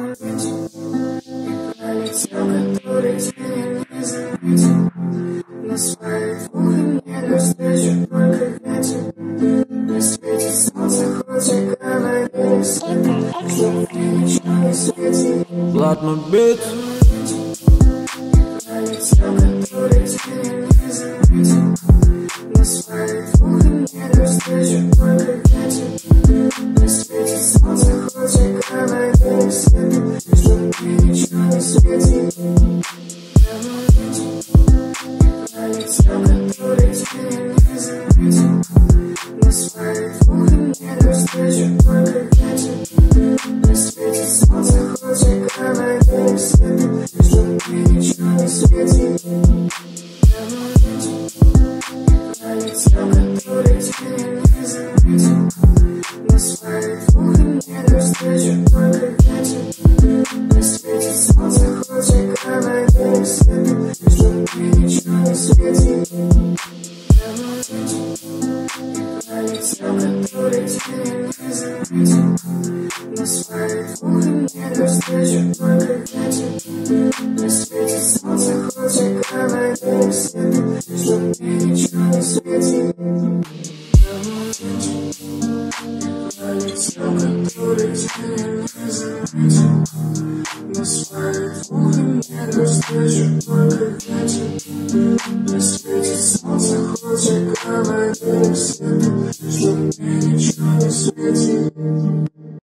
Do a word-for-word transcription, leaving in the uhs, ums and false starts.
Пролетел, который тебя не заметил. На своих двух мне навстречу только ветер. На свете солнце хоть и говорили себе, что мне ничего не светит. Ладно, бит. Пролетел, который тебя не заметил. На своих двух мне навстречу только ветер. На свете солнце хоть и говорили себе, что мне ничего не светит. Пролетел, который тебя не заметил. На своих двух мне навстречу только ветер. На свете солнце хоть и говорили себе, что мне ничего не светит. Пролетел, который тебя не заметил. На своих двух мне навстречу только ветер. На свете солнце хоть и говорили себе, что мне ничего не светит. Пролетел, который тебя не заметил. На своих двух мне навстречу только ветер. На свете солнце хоть и говорили себе, что мне ничего не светит. Пролетел, который тебя не заметил. На своих двух мне навстречу только ветер. На свете солнце хоть и говорили себе, что мне ничего не светит.